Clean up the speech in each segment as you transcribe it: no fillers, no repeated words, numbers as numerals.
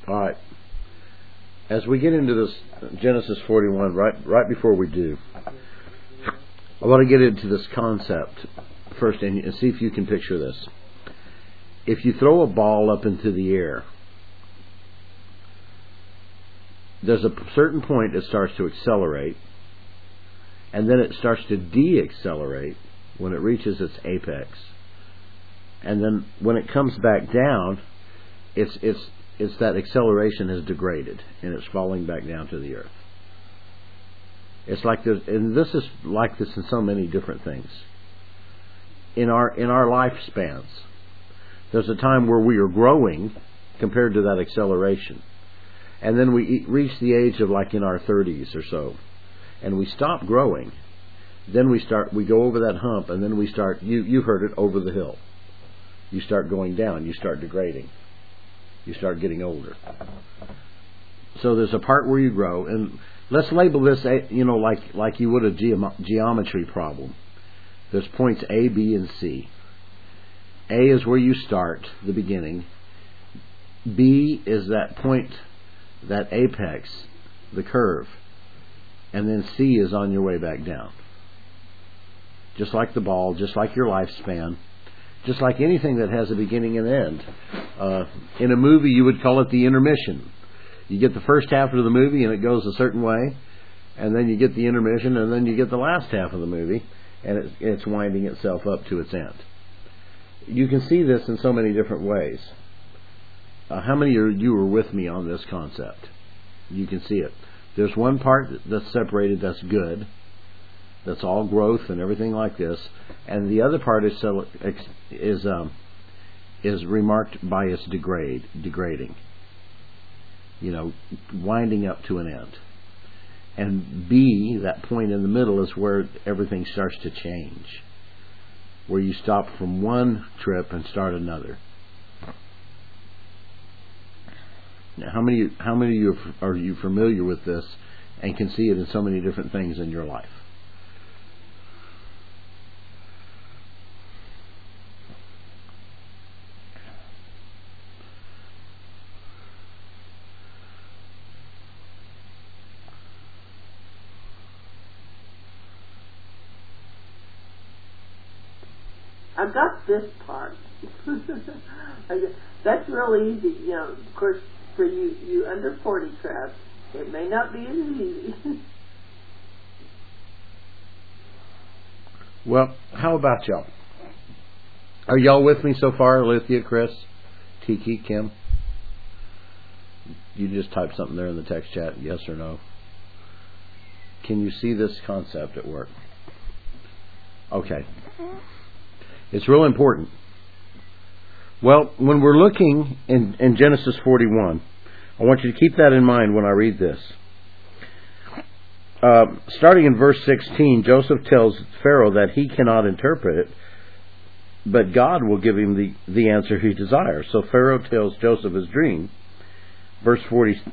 All right. As we get into this Genesis 41, right before we do, I want to get into this concept first and see if you can picture this. If you throw a ball up into the air, there's a certain point it starts to accelerate, and then it starts to de-accelerate when it reaches its apex. And then when it comes back down, it's that acceleration has degraded and it's falling back down to the earth. It's like this, and this is like this in so many different things. In our lifespans, there's a time where we are growing compared to that acceleration, and then we reach the age of like in our 30s or so, and we stop growing. Then we go over that hump, and then we start. You heard it, over the hill. You start going down. You start degrading. You start getting older. So there's a part where you grow, and let's label this, like you would a geometry problem. There's points A, B, and C. A is where you start, the beginning. B is that point, that apex, the curve. And then C is on your way back down. Just like the ball, just like your lifespan, just like anything that has a beginning and end. In a movie, you would call it the intermission. You get the first half of the movie and it goes a certain way, and then you get the intermission, and then you get the last half of the movie, and it's winding itself up to its end. You can see this in so many different ways. How many of you are with me on this concept? You can see it. There's one part that's separated that's good, that's all growth and everything like this, and the other part is remarked by its degrading. Winding up to an end. And B, that point in the middle, is where everything starts to change, where you stop from one trip and start another. Now, how many of you are you familiar with this and can see it in so many different things in your life? I got this part. That's real easy. Of course, for you under 40 crowd, it may not be as easy. Well, how about y'all? Are y'all with me so far? Lithia, Chris, Tiki, Kim? You just type something there in the text chat, yes or no. Can you see this concept at work? Okay. It's real important. Well, when we're looking in Genesis 41, I want you to keep that in mind when I read this. Starting in verse 16, Joseph tells Pharaoh that he cannot interpret it, but God will give him the answer he desires. So Pharaoh tells Joseph his dream. Verse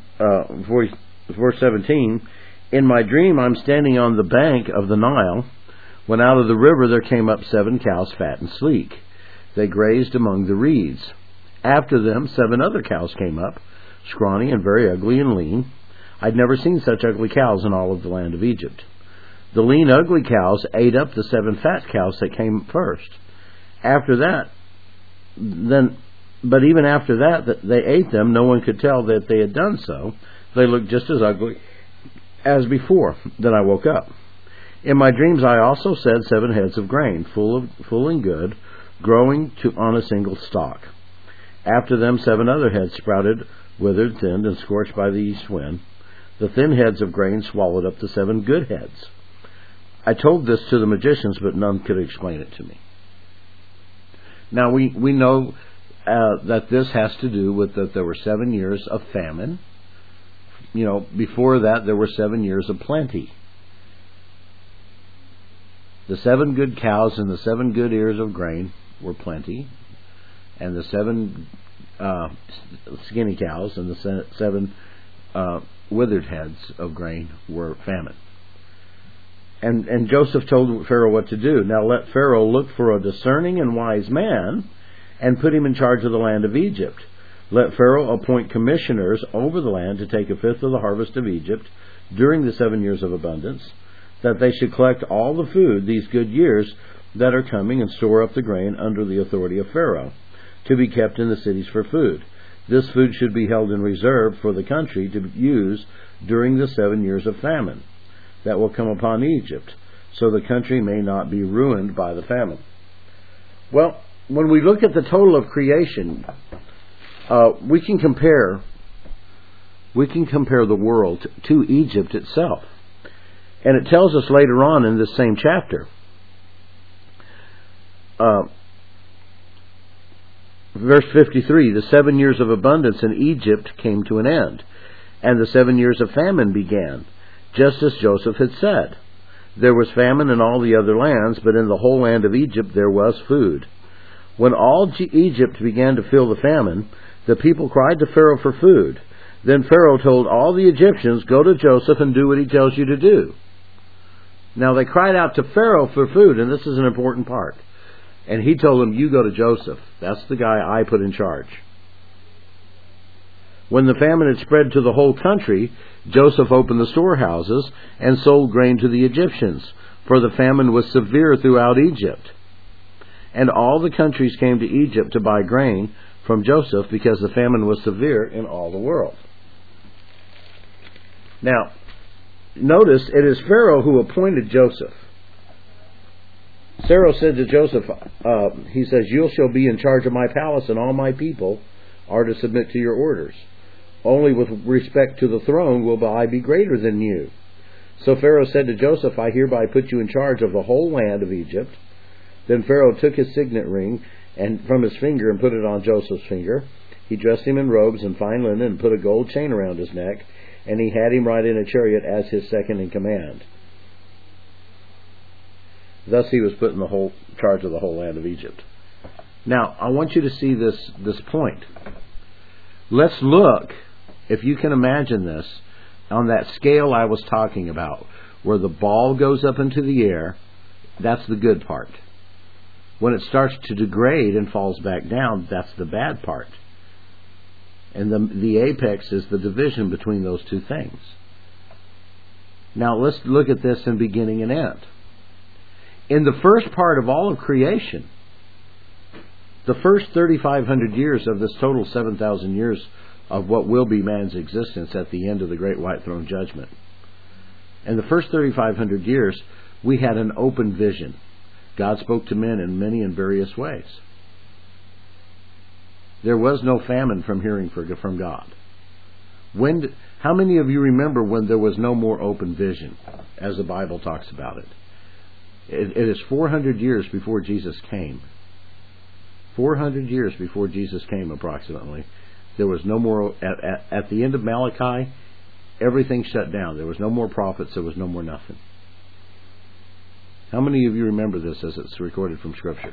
17, in my dream I'm standing on the bank of the Nile, when out of the river there came up 7 cows, fat and sleek. They grazed among the reeds. After them 7 other cows came up, scrawny and very ugly and lean. I'd never seen such ugly cows in all of the land of Egypt. The lean, ugly cows ate up the 7 fat cows that came first. But even after that they ate them, no one could tell that they had done so. They looked just as ugly as before. Then I woke up. In my dreams I also said 7 heads of grain, full and good, growing on a single stalk. After them 7 other heads sprouted, withered, thinned, and scorched by the east wind. The thin heads of grain swallowed up the 7 good heads. I told this to the magicians, but none could explain it to me. Now we know that this has to do with that there were 7 years of famine. Before that there were 7 years of plenty. The 7 good cows and the 7 good ears of grain were plenty, and the 7 skinny cows and the 7 withered heads of grain were famine. And Joseph told Pharaoh what to do. Now let Pharaoh look for a discerning and wise man and put him in charge of the land of Egypt. Let Pharaoh appoint commissioners over the land to take a fifth of the harvest of Egypt during the 7 years of abundance, that they should collect all the food these good years that are coming and store up the grain under the authority of Pharaoh, to be kept in the cities for food. This food should be held in reserve for the country to use during the 7 years of famine that will come upon Egypt, so the country may not be ruined by the famine. Well, when we look at the total of creation, we can compare the world to Egypt itself. And it tells us later on in this same chapter, verse 53, the 7 years of abundance in Egypt came to an end, and the 7 years of famine began, just as Joseph had said. There was famine in all the other lands, but in the whole land of Egypt there was food. When all Egypt began to feel the famine, the people cried to Pharaoh for food. Then Pharaoh told all the Egyptians, "Go to Joseph and do what he tells you to do." Now they cried out to Pharaoh for food, and this is an important part. And he told them, "You go to Joseph. That's the guy I put in charge." When the famine had spread to the whole country, Joseph opened the storehouses and sold grain to the Egyptians, for the famine was severe throughout Egypt. And all the countries came to Egypt to buy grain from Joseph, because the famine was severe in all the world. Now, notice it is Pharaoh who appointed Joseph. Pharaoh said to Joseph, he says, "You shall be in charge of my palace, and all my people are to submit to your orders. Only with respect to the throne will I be greater than you." So Pharaoh said to Joseph, "I hereby put you in charge of the whole land of Egypt." Then Pharaoh took his signet ring and from his finger and put it on Joseph's finger. He dressed him in robes and fine linen and put a gold chain around his neck, and he had him ride in a chariot as his second in command. Thus he was put in the whole charge of the whole land of Egypt. Now, I want you to see this point. Let's look, if you can imagine this, on that scale I was talking about, where the ball goes up into the air. That's the good part. When it starts to degrade and falls back down, that's the bad part. And the apex is the division between those two things. Now let's look at this in beginning and end. In the first part of all of creation, the first 3,500 years of this total 7,000 years of what will be man's existence at the end of the Great White Throne Judgment. In the first 3,500 years, we had an open vision. God spoke to men in many and various ways. There was no famine from hearing from God. How many of you remember when there was no more open vision, as the Bible talks about it? It is 400 years before Jesus came. 400 years before Jesus came, approximately. There was no more, at the end of Malachi, everything shut down. There was no more prophets, there was no more nothing. How many of you remember this as it's recorded from Scripture?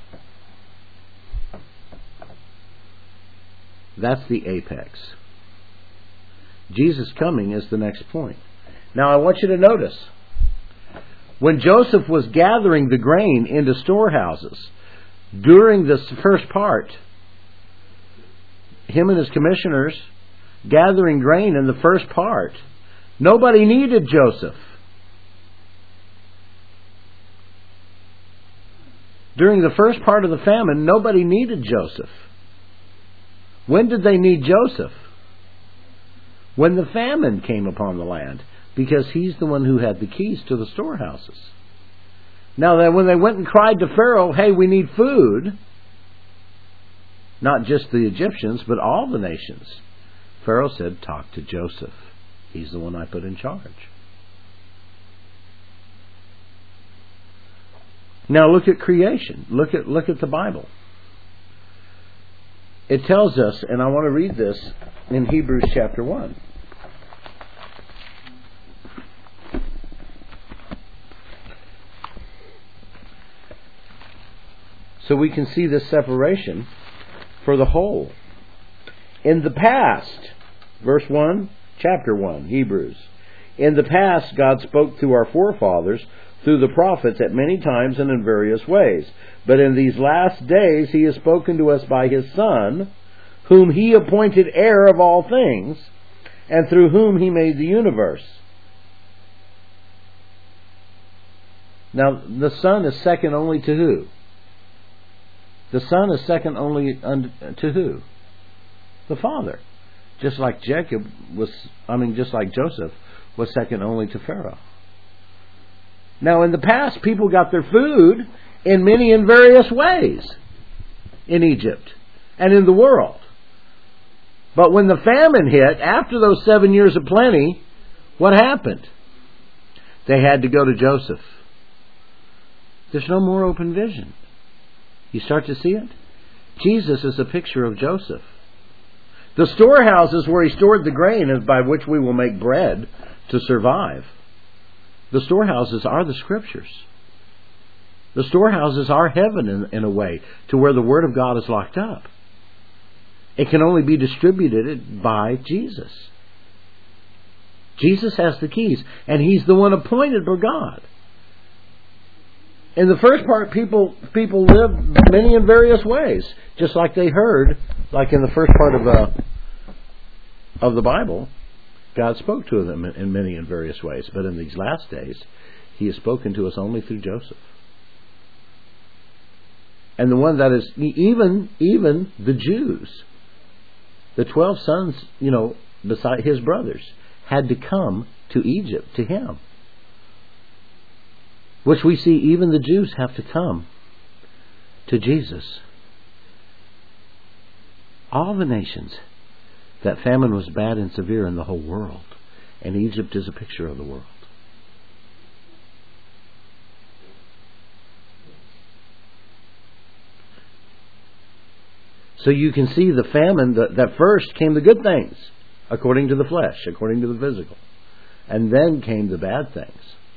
That's the apex. Jesus coming is the next point. Now I want you to notice, when Joseph was gathering the grain into storehouses, during this first part, him and his commissioners gathering grain in the first part, nobody needed Joseph. During the first part of the famine, nobody needed Joseph. When did they need Joseph? When the famine came upon the land, because he's the one who had the keys to the storehouses. Now, when they went and cried to Pharaoh, "Hey, we need food," not just the Egyptians, but all the nations, Pharaoh said, "Talk to Joseph. He's the one I put in charge." Now look at creation. Look at the Bible. It tells us, and I want to read this in Hebrews chapter 1. So we can see this separation for the whole. In the past, verse 1, chapter 1, Hebrews. In the past, God spoke to our forefathers through the prophets at many times and in various ways. But in these last days, He has spoken to us by His Son, whom He appointed heir of all things, and through whom He made the universe. Now, the Son is second only to who? The Son is second only to who? The Father. Just like Joseph was second only to Pharaoh. Now, in the past, people got their food in many and various ways in Egypt and in the world. But when the famine hit, after those 7 years of plenty, what happened? They had to go to Joseph. There's no more open vision. You start to see it? Jesus is a picture of Joseph. The storehouses where He stored the grain is by which we will make bread to survive. The storehouses are the Scriptures. The storehouses are heaven in a way, to where the Word of God is locked up. It can only be distributed by Jesus. Jesus has the keys, and He's the one appointed by God. In the first part, people lived many and various ways, just like they heard, like in the first part of the Bible, God spoke to them in many and various ways. But in these last days, He has spoken to us only through Joseph. And the one that is, even the Jews, the 12 sons, beside his brothers, had to come to Egypt to him. Which we see even the Jews have to come to Jesus. All the nations, that famine was bad and severe in the whole world. And Egypt is a picture of the world. So you can see the famine, that first came the good things, according to the flesh, according to the physical. And then came the bad things.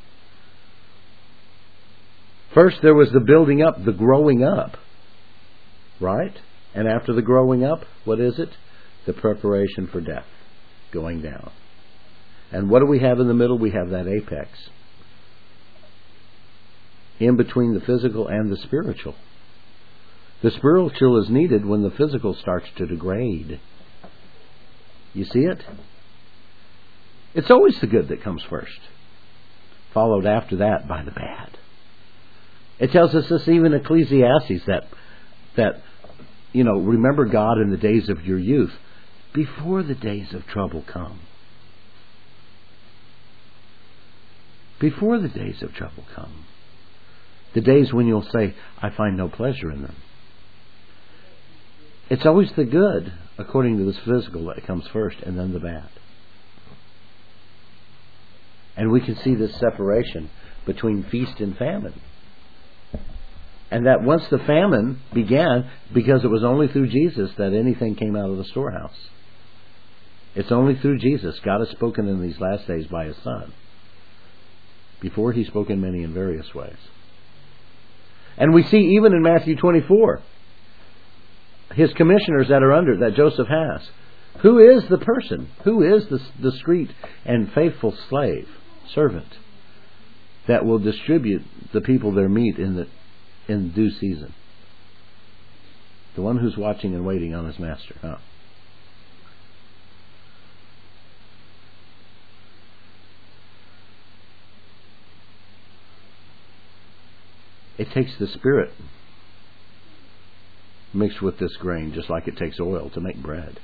First there was the building up, the growing up. Right? And after the growing up, what is it? The preparation for death. Going down. And what do we have in the middle? We have that apex. In between the physical and the spiritual. The spiritual is needed when the physical starts to degrade. You see it? It's always the good that comes first. Followed after that by the bad. It tells us this even in Ecclesiastes that remember God in the days of your youth, before the days of trouble come. Before the days of trouble come. The days when you'll say, I find no pleasure in them. It's always the good, according to this physical, that comes first, and then the bad. And we can see this separation between feast and famine. And that once the famine began, because it was only through Jesus that anything came out of the storehouse. It's only through Jesus. God has spoken in these last days by His Son. Before He spoke in many and various ways. And we see even in Matthew 24, His commissioners that are under, that Joseph has. Who is the person? Who is the discreet and faithful slave, servant, that will distribute the people their meat in due season? The one who's watching and waiting on his master. Huh? It takes the Spirit mixed with this grain, just like it takes oil to make bread.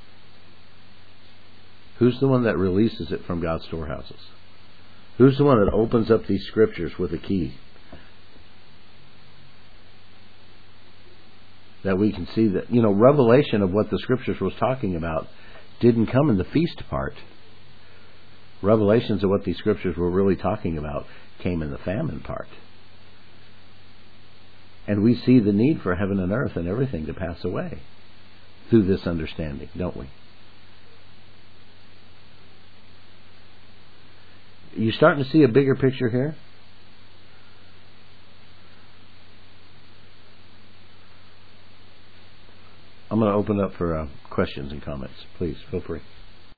Who's the one that releases it from God's storehouses? Who's the one that opens up these scriptures with a key? That we can see that, revelation of what the scriptures was talking about didn't come in the feast part. Revelations of what these scriptures were really talking about came in the famine part. And we see the need for heaven and earth and everything to pass away through this understanding, don't we? You starting to see a bigger picture here? I'm going to open up for questions and comments. Please, feel free.